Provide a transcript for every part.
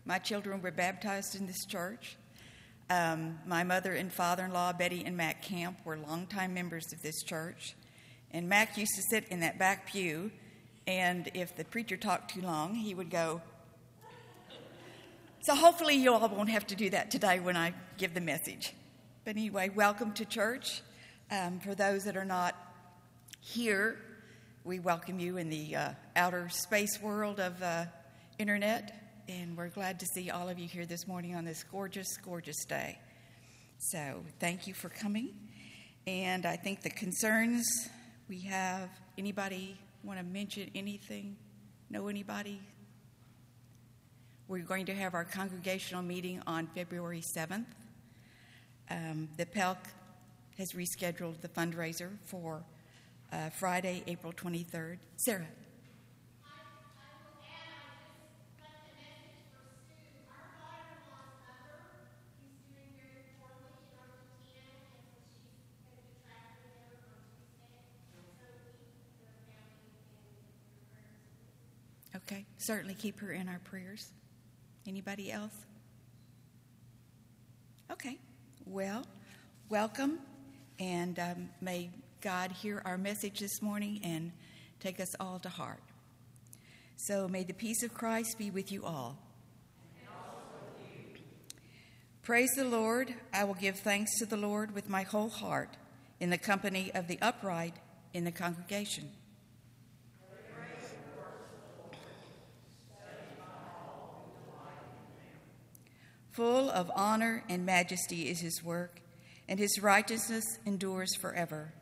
My children were baptized in this church. My mother and father-in-law, Betty and Mac Camp, were longtime members of this church. And Mac used to sit in that back pew, and if the preacher talked too long, he would go. So hopefully you all won't have to do that today when I give the message. But anyway, welcome to church. For those that are not here, we welcome you in the outer space world of internet. And we're glad to see all of you here this morning on this gorgeous, gorgeous day. So thank you for coming. And I think the concerns we have, anybody want to mention anything? Know anybody? We're going to have our congregational meeting on February 7th. The PELC has rescheduled the fundraiser for Friday, April 23rd. Sarah. Okay, certainly keep her in our prayers. Anybody else? Okay, well, welcome, and may God hear our message this morning and take us all to heart. So may the peace of Christ be with you all. And also with you. Praise the Lord. I will give thanks to the Lord with my whole heart in the company of the upright in the congregation. Full of honor and majesty is his work, and his righteousness endures forever.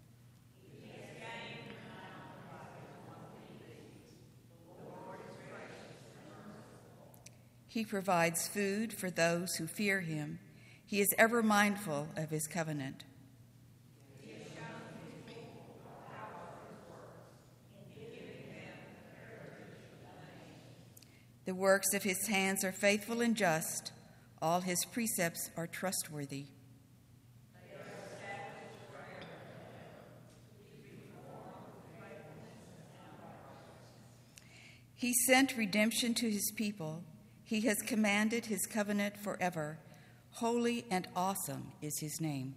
He provides food for those who fear him. He is ever mindful of his covenant. The works of his hands are faithful and just. All his precepts are trustworthy. He sent redemption to his people. He has commanded his covenant forever. Holy and awesome is his name.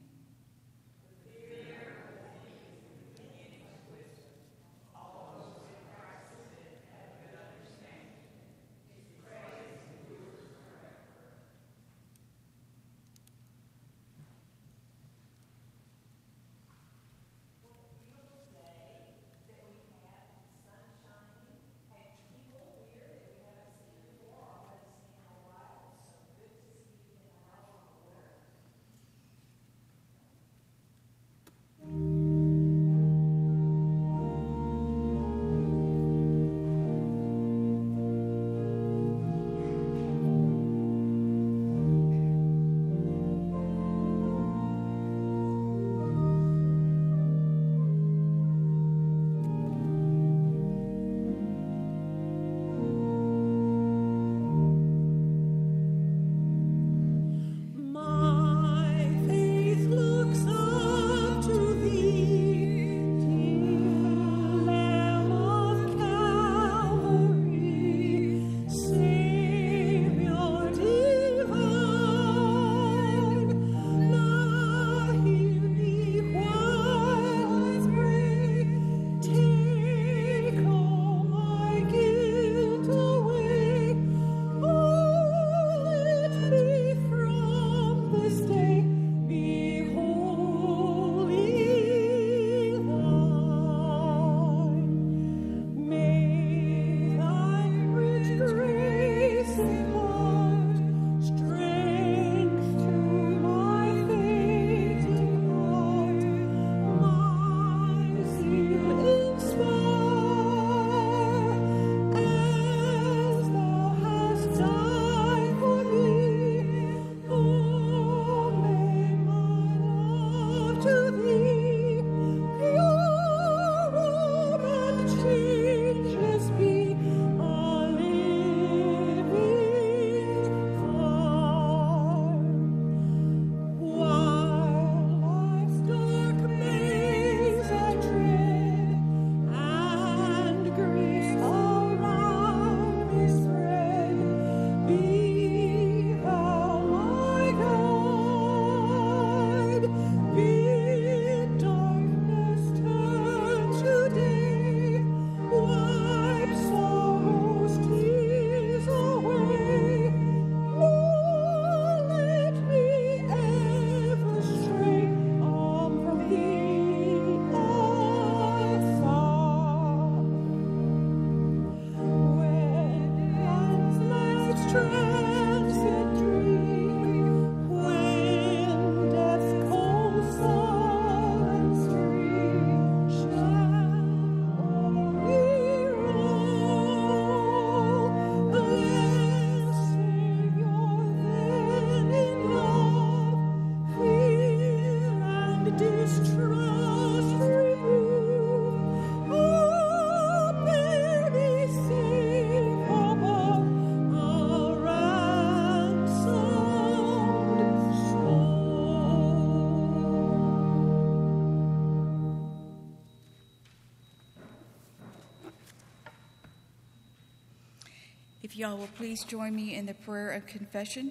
If y'all will please join me in the prayer of confession.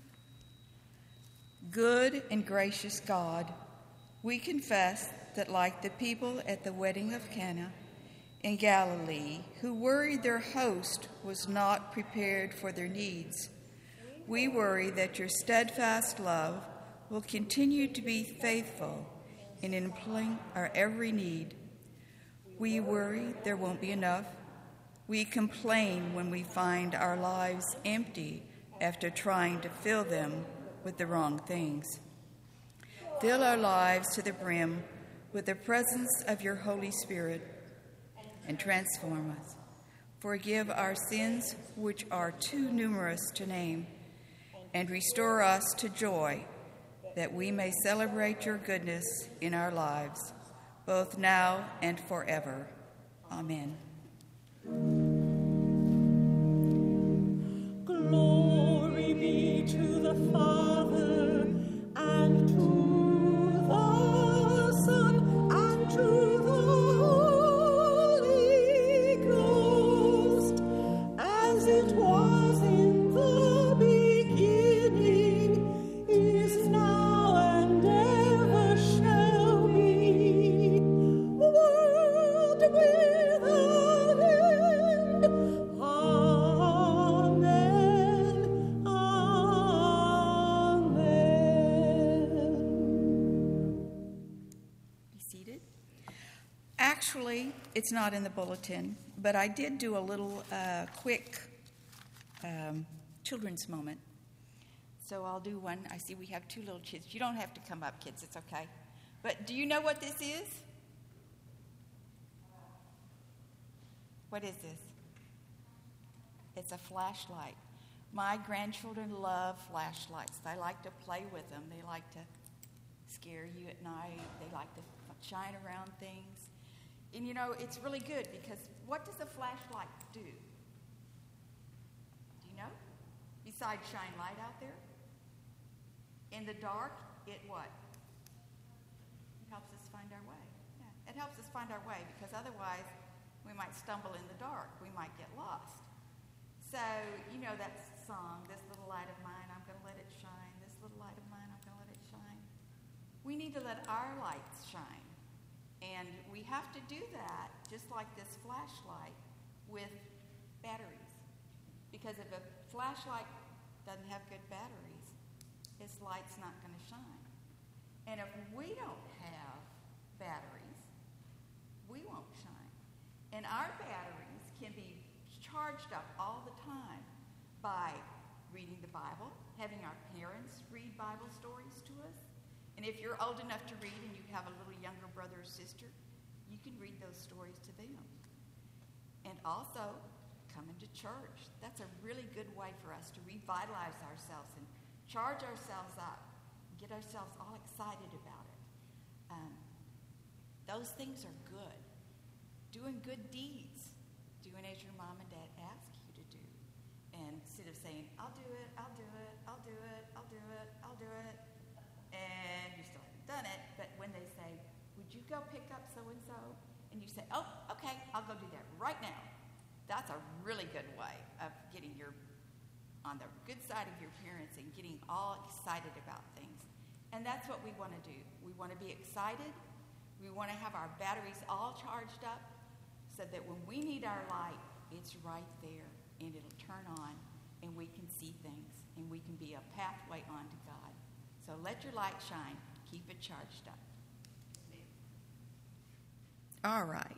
Good and gracious God, we confess that like the people at the wedding of Cana in Galilee, who worried their host was not prepared for their needs, we worry that your steadfast love will continue to be faithful in employing our every need. We worry there won't be enough. We complain when we find our lives empty after trying to fill them with the wrong things. Fill our lives to the brim with the presence of your Holy Spirit and transform us. Forgive our sins, which are too numerous to name, and restore us to joy, that we may celebrate your goodness in our lives, both now and forever. Amen. Glory be to the Father, and to the Son, and to the Holy Ghost, as it was in the beginning, is now, and ever shall be, world without end. Amen. Amen. Be seated. Actually, it's not in the bulletin, but I did do a little quick children's moment. So I'll do one. I see we have two little kids. You don't have to come up, kids. It's okay. But do you know what this is? What is this? It's a flashlight. My grandchildren love flashlights. They like to play with them. They like to scare you at night. They like to shine around things. And you know, it's really good because what does a flashlight do? Do you know? Besides shine light out there? In the dark, it what? It helps us find our way. Yeah, it helps us find our way because otherwise we might stumble in the dark. We might get lost. So, you know that song, this little light of mine, I'm going to let it shine. This little light of mine, I'm going to let it shine. We need to let our lights shine. And we have to do that, just like this flashlight, with batteries. Because if a flashlight doesn't have good batteries, its light's not going to shine. And if we don't have batteries, we won't shine. And our batteries can be charged up all the time by reading the Bible, having our parents read Bible stories to us. And if you're old enough to read and you have a little younger brother or sister, you can read those stories to them. And also, coming to church. That's a really good way for us to revitalize ourselves and charge ourselves up, get ourselves all excited about it. Those things are good. Doing good deeds, doing as your mom and dad ask you to do. And instead of saying, I'll do it, I'll do it, I'll do it, I'll do it, I'll do it, and you still haven't done it, but when they say, would you go pick up so-and-so? And you say, oh, okay, I'll go do that right now. That's a really good way of getting on the good side of your parents and getting all excited about things. And that's what we want to do. We want to be excited. We want to have our batteries all charged up so that when we need our light, it's right there and it'll turn on and we can see things and we can be a pathway on to God. So let your light shine. Keep it charged up. All right.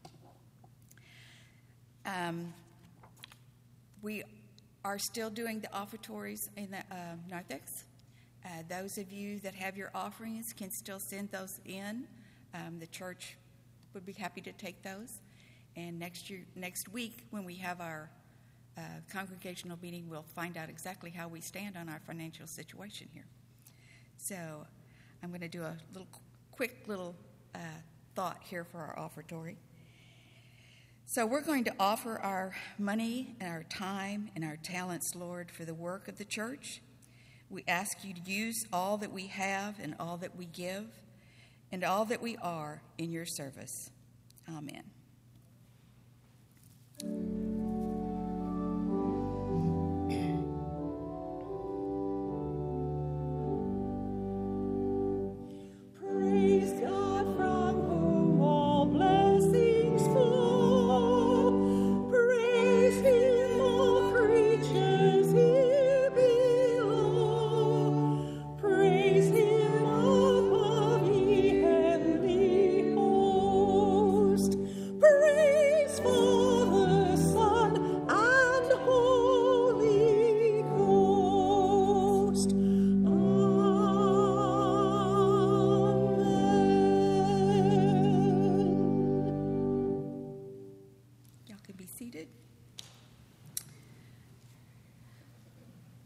We are still doing the offertories in the narthex. Those of you that have your offerings can still send those in. The church would be happy to take those. And next week, when we have our congregational meeting, we'll find out exactly how we stand on our financial situation here. So I'm going to do a quick little thought here for our offertory. So we're going to offer our money and our time and our talents, Lord, for the work of the church. We ask you to use all that we have and all that we give and all that we are in your service. Amen.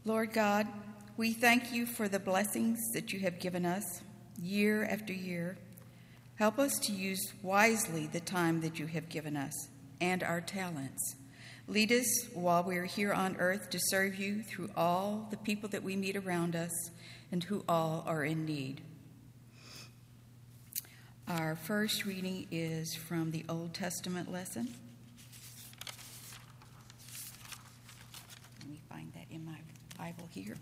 Lord God, we thank you for the blessings that you have given us year after year. Help us to use wisely the time that you have given us and our talents. Lead us while we are here on earth to serve you through all the people that we meet around us and who all are in need. Our first reading is from the Old Testament lesson. Let me find that in my Bible here.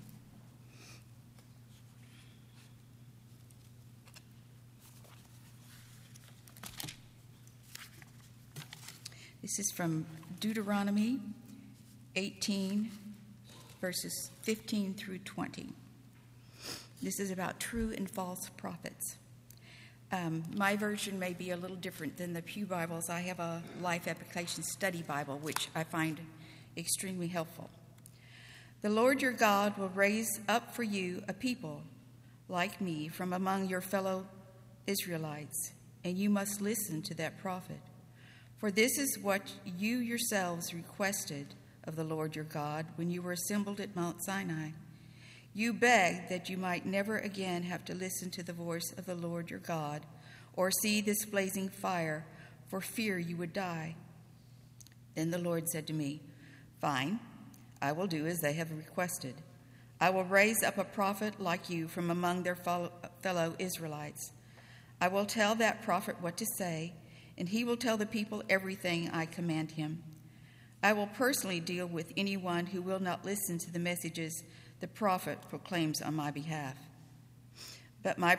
This is from Deuteronomy 18, verses 15 through 20. This is about true and false prophets. My version may be a little different than the Pew Bibles. I have a Life Application Study Bible, which I find extremely helpful. The Lord your God will raise up for you a people like me from among your fellow Israelites, and you must listen to that prophet. For this is what you yourselves requested of the Lord your God when you were assembled at Mount Sinai. You begged that you might never again have to listen to the voice of the Lord your God or see this blazing fire for fear you would die. Then the Lord said to me, "Fine, I will do as they have requested. I will raise up a prophet like you from among their fellow Israelites. I will tell that prophet what to say, and he will tell the people everything I command him. I will personally deal with anyone who will not listen to the messages the prophet proclaims on my behalf. But any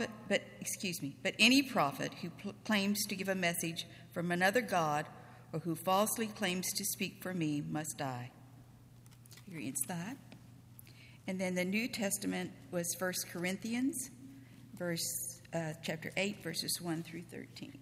prophet who claims to give a message from another god or who falsely claims to speak for me must die." Here is that. And then the New Testament was 1 Corinthians, chapter 8, verses 1 through 13.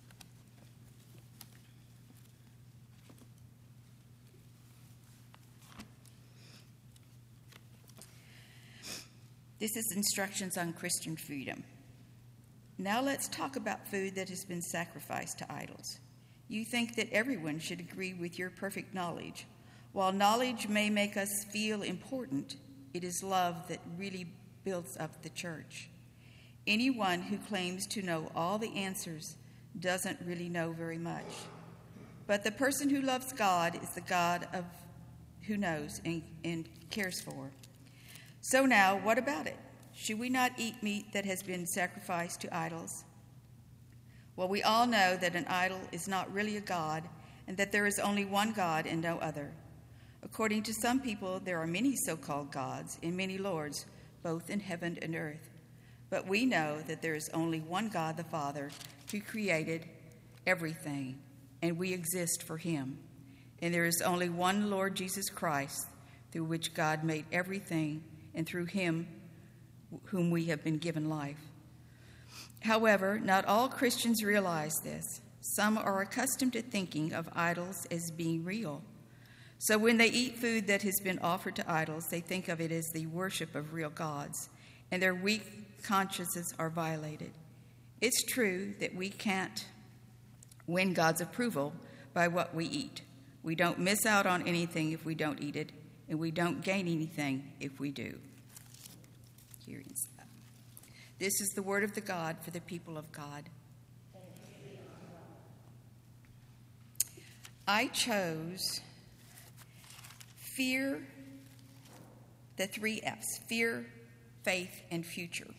This is instructions on Christian freedom. Now let's talk about food that has been sacrificed to idols. You think that everyone should agree with your perfect knowledge. While knowledge may make us feel important, it is love that really builds up the church. Anyone who claims to know all the answers doesn't really know very much. But the person who loves God is the God who knows and cares for. So now, what about it? Should we not eat meat that has been sacrificed to idols? Well, we all know that an idol is not really a god and that there is only one God and no other. According to some people, there are many so-called gods and many lords, both in heaven and earth. But we know that there is only one God, the Father, who created everything, and we exist for him. And there is only one Lord Jesus Christ, through which God made everything, and through him whom we have been given life. However, not all Christians realize this. Some are accustomed to thinking of idols as being real. So when they eat food that has been offered to idols, they think of it as the worship of real gods, and their weak consciences are violated. It's true that we can't win God's approval by what we eat. We don't miss out on anything if we don't eat it, and we don't gain anything if we do. Here is that. This is the word of the God for the people of God. I chose fear, the 3 F's, fear, faith, and future.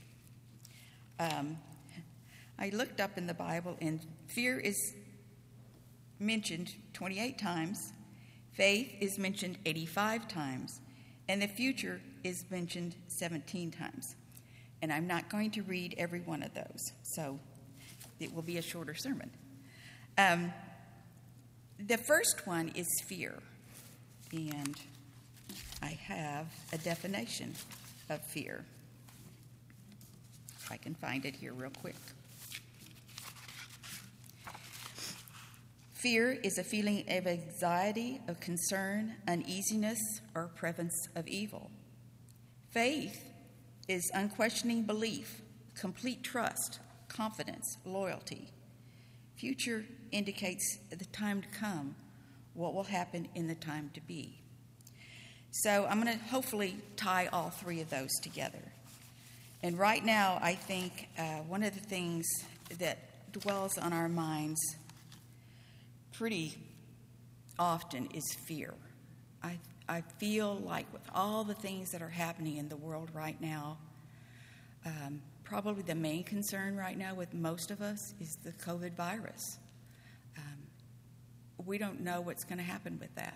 I looked up in the Bible, and fear is mentioned 28 times. Faith is mentioned 85 times, and the future is mentioned 17 times. And I'm not going to read every one of those, so it will be a shorter sermon. The first one is fear, and I have a definition of fear. If I can find it here real quick. Fear is a feeling of anxiety, of concern, uneasiness, or presence of evil. Faith is unquestioning belief, complete trust, confidence, loyalty. Future indicates the time to come, what will happen in the time to be. So I'm going to hopefully tie all three of those together. And right now, I think one of the things that dwells on our minds pretty often is fear. I feel like with all the things that are happening in the world right now, probably the main concern right now with most of us is the COVID virus. We don't know what's going to happen with that.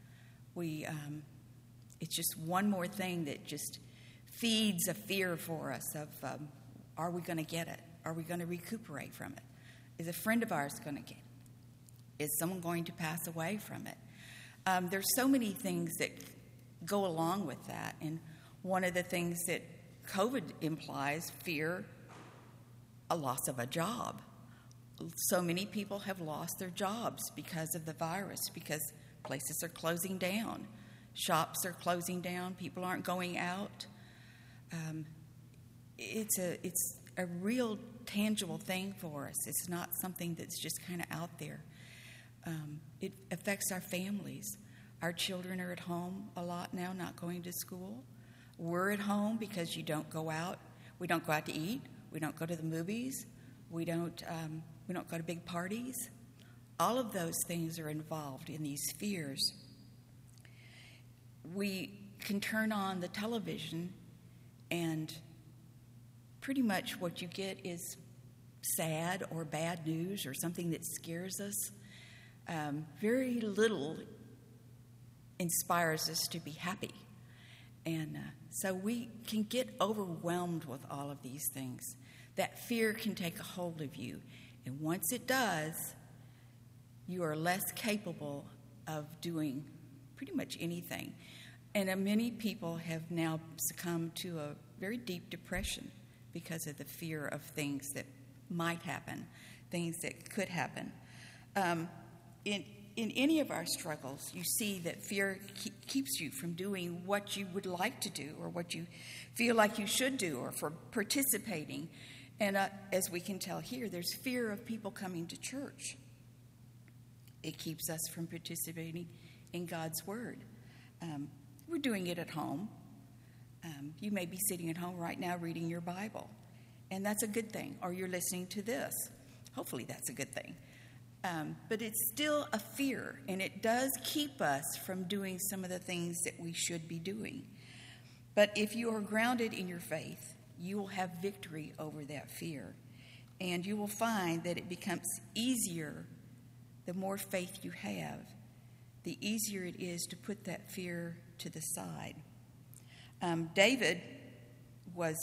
It's just one more thing that just feeds a fear for us of, are we going to get it? Are we going to recuperate from it? Is a friend of ours going to get it? Is someone going to pass away from it? There's so many things that go along with that. And one of the things that COVID implies, fear, a loss of a job. So many people have lost their jobs because of the virus, because places are closing down. Shops are closing down. People aren't going out. It's a real tangible thing for us. It's not something that's just kind of out there. It affects our families. Our children are at home a lot now, not going to school. We're at home because you don't go out. We don't go out to eat. We don't go to the movies. We don't go to big parties. All of those things are involved in these fears. We can turn on the television, and pretty much what you get is sad or bad news or something that scares us. Very little inspires us to be happy. And so we can get overwhelmed with all of these things. That fear can take a hold of you. And once it does, you are less capable of doing pretty much anything. And many people have now succumbed to a very deep depression because of the fear of things that might happen, things that could happen. In any of our struggles, you see that fear keeps you from doing what you would like to do or what you feel like you should do or for participating. And as we can tell here, there's fear of people coming to church. It keeps us from participating in God's Word. We're doing it at home. You may be sitting at home right now reading your Bible, and that's a good thing. Or you're listening to this. Hopefully that's a good thing. But it's still a fear, and it does keep us from doing some of the things that we should be doing. But if you are grounded in your faith, you will have victory over that fear. And you will find that it becomes easier the more faith you have, the easier it is to put that fear to the side. David was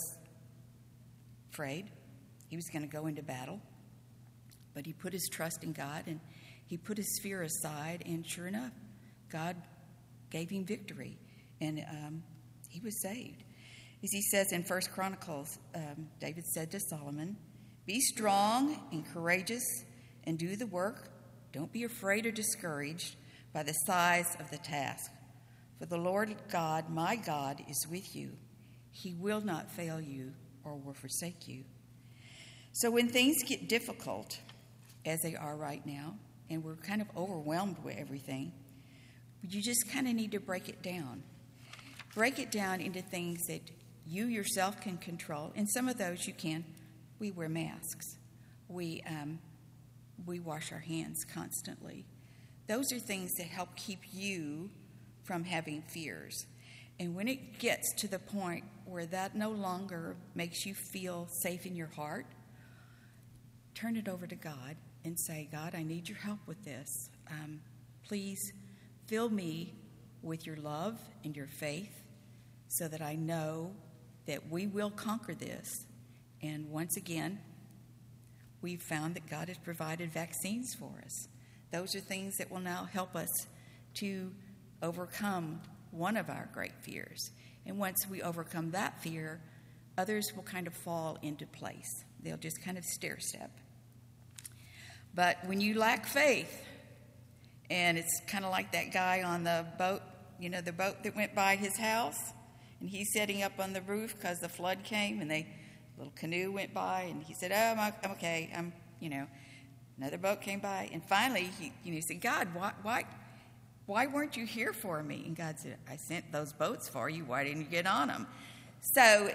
afraid. He was going to go into battle. But he put his trust in God, and he put his fear aside, and sure enough, God gave him victory, and he was saved. As he says in 1 Chronicles, David said to Solomon, "Be strong and courageous and do the work. Don't be afraid or discouraged by the size of the task. For the Lord God, my God, is with you. He will not fail you or will forsake you." So when things get difficult, as they are right now, and we're kind of overwhelmed with everything, you just kind of need to break it down. Break it down into things that you yourself can control, and some of those you can. We wear masks. We wash our hands constantly. Those are things that help keep you from having fears. And when it gets to the point where that no longer makes you feel safe in your heart, turn it over to God and say, "God, I need your help with this. Please fill me with your love and your faith so that I know that we will conquer this." And once again, we've found that God has provided vaccines for us. Those are things that will now help us to overcome one of our great fears. And once we overcome that fear, others will kind of fall into place. They'll just kind of stair-step. But when you lack faith, and it's kind of like that guy on the boat, the boat that went by his house, and he's sitting up on the roof because the flood came, and little canoe went by, and he said, "Oh, I'm okay. Another boat came by, and finally he said, "God, why why weren't you here for me? And God said, I sent those boats for you. Why didn't you get on them? So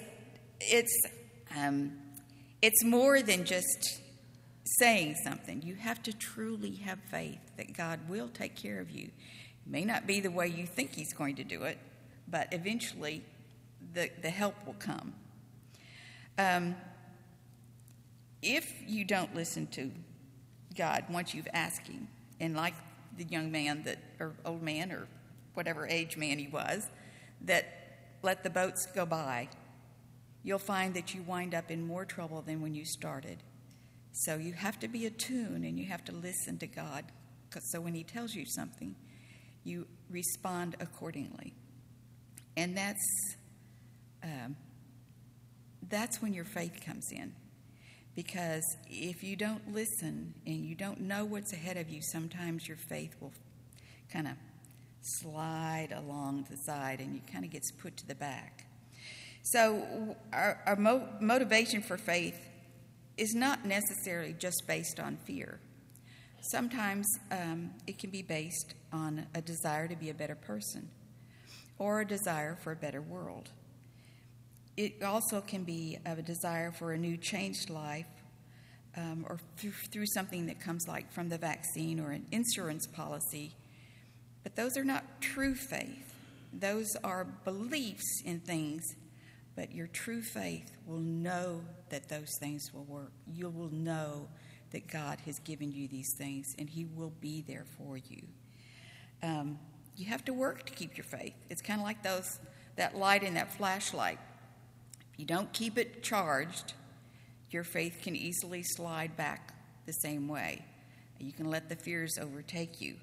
it's more than just saying something. You have to truly have faith that God will take care of you. It may not be the way you think he's going to do it, but eventually the help will come. If you don't listen to God once you've asked him, and like the young man or old man or whatever age man he was, that let the boats go by, you'll find that you wind up in more trouble than when you started. So you have to be attuned and you have to listen to God. So when he tells you something, you respond accordingly. And that's when your faith comes in. Because if you don't listen and you don't know what's ahead of you, sometimes your faith will kind of slide along the side and you kind of gets put to the back. So our motivation for faith is not necessarily just based on fear. Sometimes it can be based on a desire to be a better person or a desire for a better world. It also can be a desire for a new changed life or through something that comes like from the vaccine or an insurance policy. But those are not true faith. Those are beliefs in things, but your true faith will know that those things will work. You will know that God has given you these things and he will be there for you. You have to work to keep your faith. It's kind of like that light in that flashlight. If you don't keep it charged, your faith can easily slide back the same way. You can let the fears overtake you.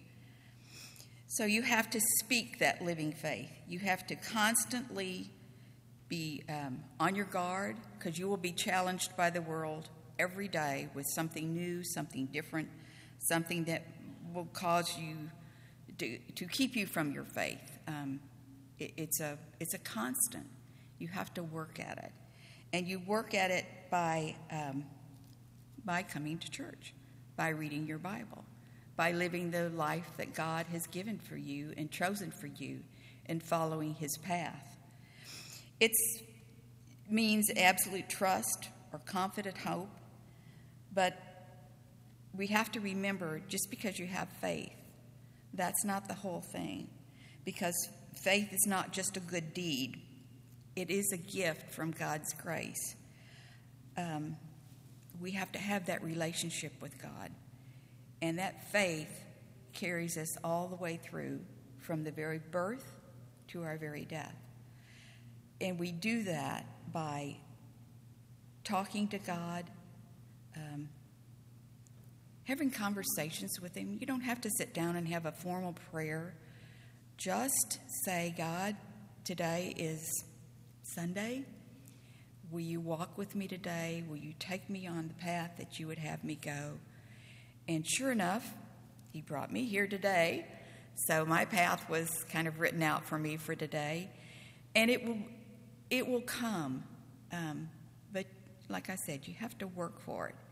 So you have to speak that living faith. You have to constantly be on your guard, because you will be challenged by the world every day with something new, something different, something that will cause you to keep you from your faith. It's a constant. You have to work at it. And you work at it by coming to church, by reading your Bible, by living the life that God has given for you and chosen for you and following his path. It means absolute trust or confident hope, but we have to remember, just because you have faith, that's not the whole thing, because faith is not just a good deed. It is a gift from God's grace. We have to have that relationship with God. And that faith carries us all the way through, from the very birth to our very death. And we do that by talking to God, having conversations with him. You don't have to sit down and have a formal prayer. Just say, God, today is Sunday. Will you walk with me today? Will you take me on the path that you would have me go? And sure enough, he brought me here today. So my path was kind of written out for me for today. And it will come. But like I said, you have to work for it.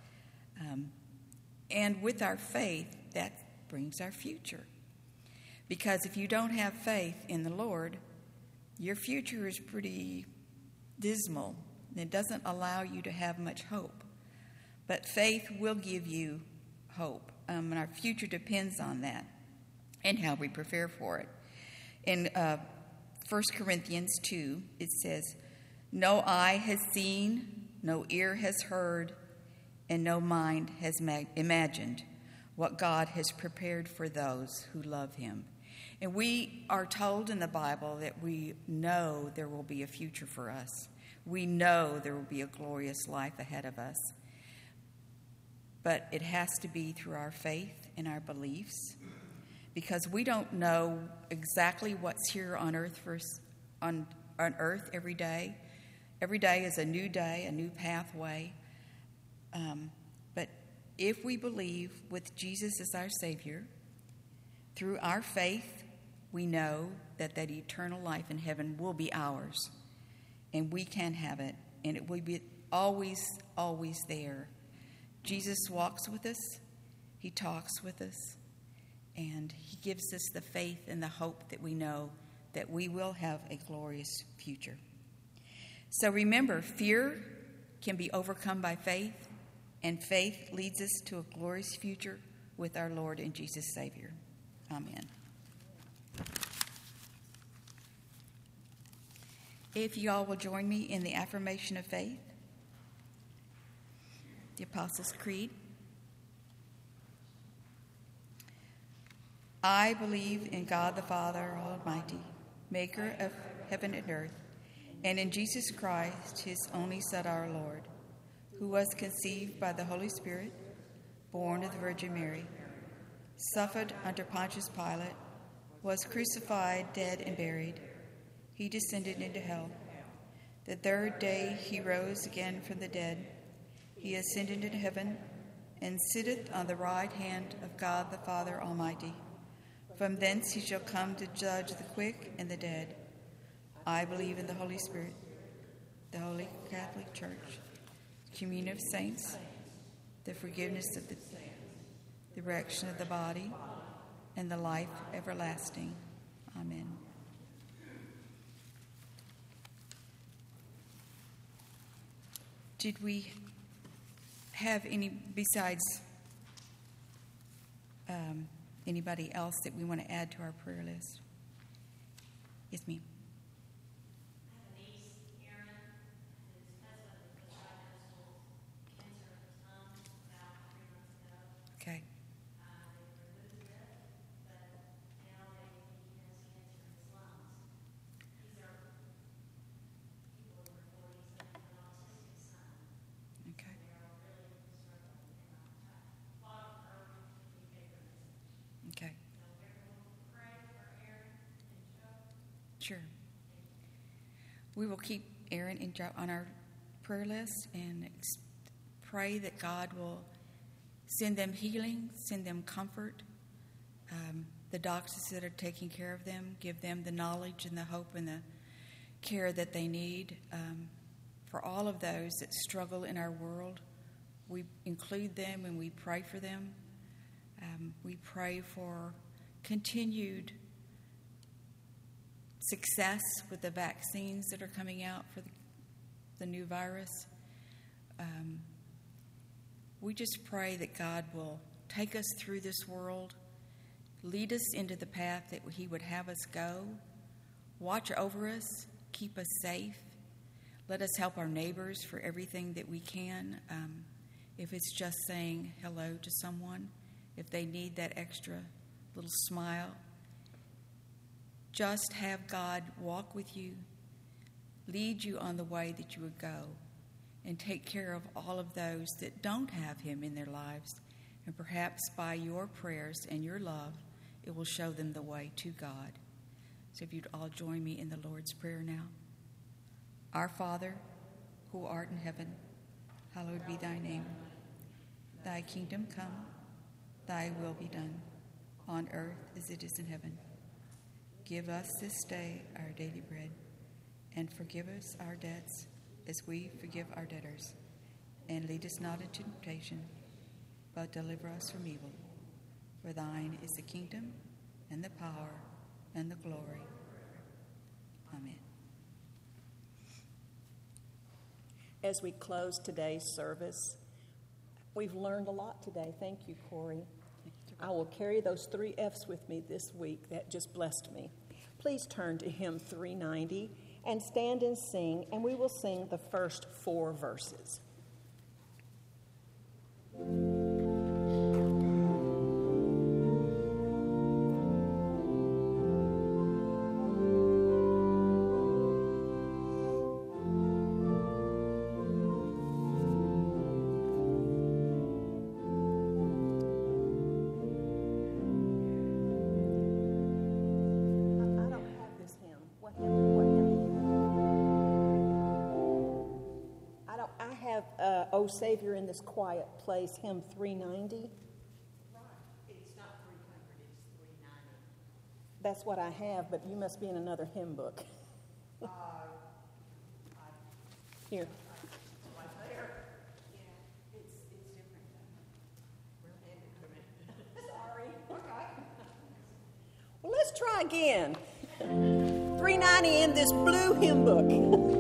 And with our faith, that brings our future. Because if you don't have faith in the Lord, your future is pretty dismal. It doesn't allow you to have much hope. But faith will give you hope. And our future depends on that and how we prepare for it. In 1 Corinthians 2, it says, "No eye has seen, no ear has heard, and no mind has imagined what God has prepared for those who love him." And we are told in the Bible that we know there will be a future for us. We know there will be a glorious life ahead of us. But it has to be through our faith and our beliefs, because we don't know exactly what's here on earth on earth every day. Every day is a new day, a new pathway. But if we believe with Jesus as our Savior, through our faith, we know that eternal life in heaven will be ours. And we can have it. And it will be always, always there. Jesus walks with us. He talks with us. And he gives us the faith and the hope that we know that we will have a glorious future. So remember, fear can be overcome by faith, and faith leads us to a glorious future with our Lord and Jesus Savior. Amen. If you all will join me in the affirmation of faith, the Apostles' Creed. I believe in God the Father Almighty, maker of heaven and earth, and in Jesus Christ, his only Son, our Lord, who was conceived by the Holy Spirit, born of the Virgin Mary, suffered under Pontius Pilate, was crucified, dead, and buried. He descended into hell. The third day he rose again from the dead. He ascended into heaven and sitteth on the right hand of God the Father Almighty. From thence he shall come to judge the quick and the dead. I believe in the Holy Spirit, the Holy Catholic Church, the communion of saints, the forgiveness of the resurrection of the body, and the life everlasting. Amen. Did we have any, besides anybody else that we want to add to our prayer list? Yes, ma'am. Okay. Okay. Okay. Sure. We will keep Aaron and Joe on our prayer list and pray that God will send them healing, send them comfort. The doctors that are taking care of them, give them the knowledge and the hope and the care that they need. For all of those that struggle in our world, we include them and we pray for them. We pray for continued success with the vaccines that are coming out for the new virus. We just pray that God will take us through this world, lead us into the path that he would have us go, watch over us, keep us safe. Let us help our neighbors for everything that we can. If it's just saying hello to someone, if they need that extra little smile, just have God walk with you, lead you on the way that you would go, and take care of all of those that don't have him in their lives. And perhaps by your prayers and your love, it will show them the way to God. So if you'd all join me in the Lord's Prayer now. Our Father, who art in heaven, hallowed be thy name. Thy kingdom come, thy will be done, on earth as it is in heaven. Give us this day our daily bread, and forgive us our debts as we forgive our debtors. And lead us not into temptation, but deliver us from evil. For thine is the kingdom, and the power, and the glory. Amen. As we close today's service, we've learned a lot today. Thank you, Corey. I will carry those 3 F's with me this week. That just blessed me. Please turn to hymn 390 and stand and sing, and we will sing the first 4 verses. O Savior in this quiet place, hymn 390. Right. It's not 300, it's 390. That's what I have, but you must be in another hymn book. Here. Right there. Yeah, it's different. We'll hand it to me. Sorry. Okay. try again. 390 in this blue hymn book.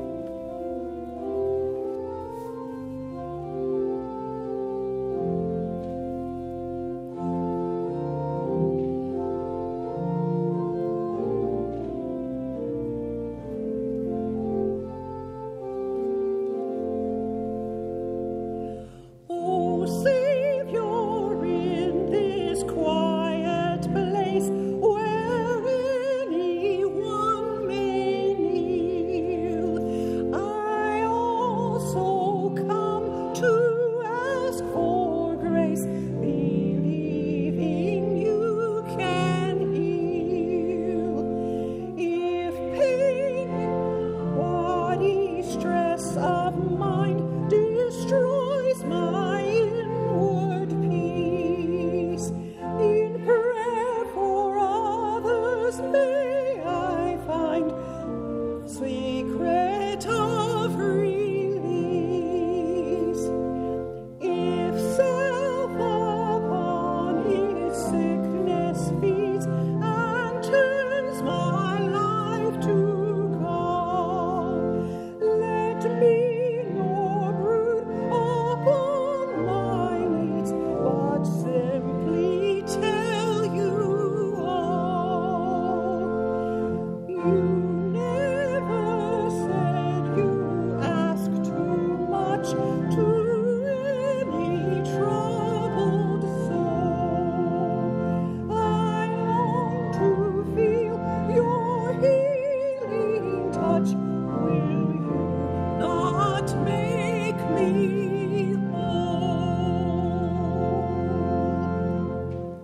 O Savior, in this quiet place where anyone may kneel, I also come to ask for grace, believing you can heal. If pain, body stress of mind destroys my inward peace, in prayer for others may I find secret of release. If self upon his sickness feeds and turns my life to gall, let me nor brood upon my needs, but simply tell you all. You never said you ask too much to any troubled soul. I long to feel your healing touch. Will you not make me whole?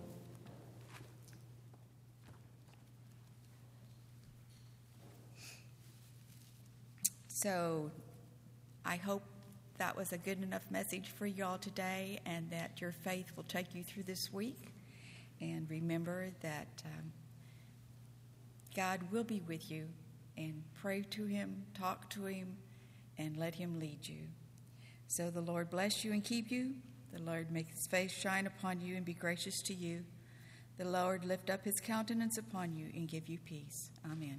So I hope that was a good enough message for y'all today, and that your faith will take you through this week. And remember that God will be with you, and pray to him, talk to him, and let him lead you. So the Lord bless you and keep you. The Lord make his face shine upon you and be gracious to you. The Lord lift up his countenance upon you and give you peace. Amen.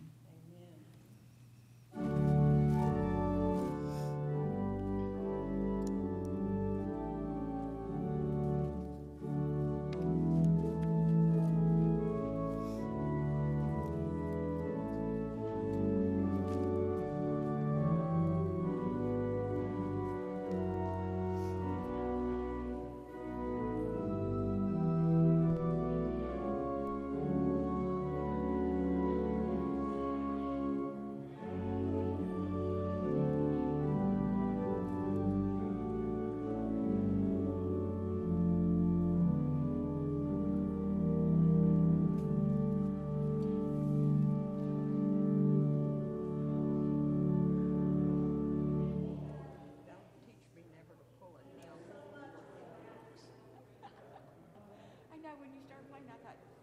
Don't teach me never to pull a nail. I know when you started playing, I thought,